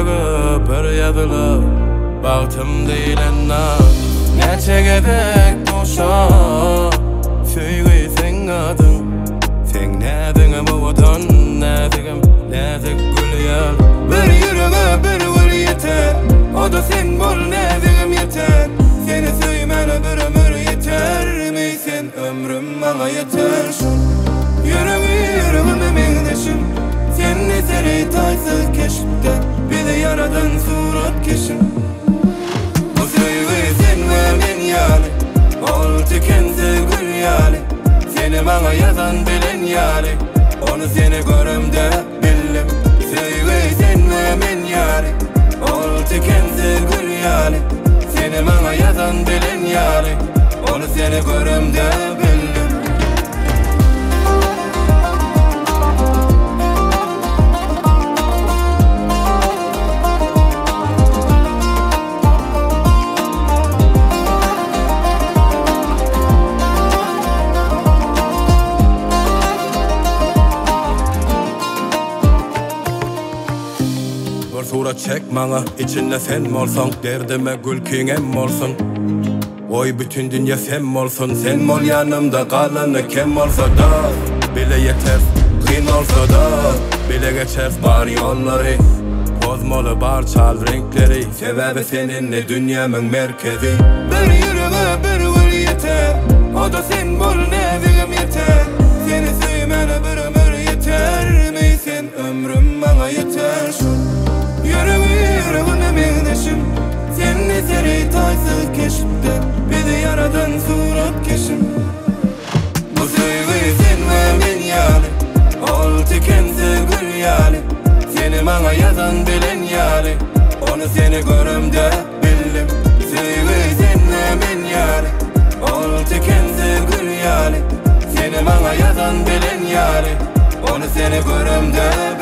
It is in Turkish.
yüregi bir yazılı Bağtım deyilen naz Neçe gedek doşa Söýgü sen adın Sen nädiňe muwdan nädigim nädik gülýär Bir yüregi bir gül yeter O da sen bol nädigim yeter Seni söýmeli bir ömür yetermi Sen ömrüm maňa yeter Yürügüm meňdeşim Sen neseri taýsyz keşipde Bizi yaradın surat keşim Bu söýgü sen we men ýaly Ol tükensiz gül ýaly Seni maňa ýazan bilen ýaly Onu seni görümde bildim Söýgü sen we men ýaly Ol tükensiz gül ýaly Seni maňa ýazan bilen ýaly Onu seni görümde bildim Surat çek maňa, içinde sen bolsaň, derdime gülkiň em bolsun. Oy bütün dünýä sen bolsun, sen bol ýanymda galany kim bolsa da, bile yeter, gyn bolsa da, bile geçer bar ýollary. Bozmaly bar çal renkleri, sebäbi seninle dünýämiň merkezi. Bir yüregi bir gül yeter, o da sen bol nädigim yeter. Seni söýmeli bir ömür yetermi, sen ömrüm maňa yeter. Yürügüm meňdeşim Sen neseri taýsyz keşipde Bizi yaradın surat keşim Bu söýgü sen we men ýaly Ol tükensiz gül ýaly Seni maňa ýazan bilen ýaly Onu seni görümde bildim Söýgü sen we men ýaly Ol tükensiz gül ýaly Seni maňa ýazan bilen ýaly Onu seni görümde bildim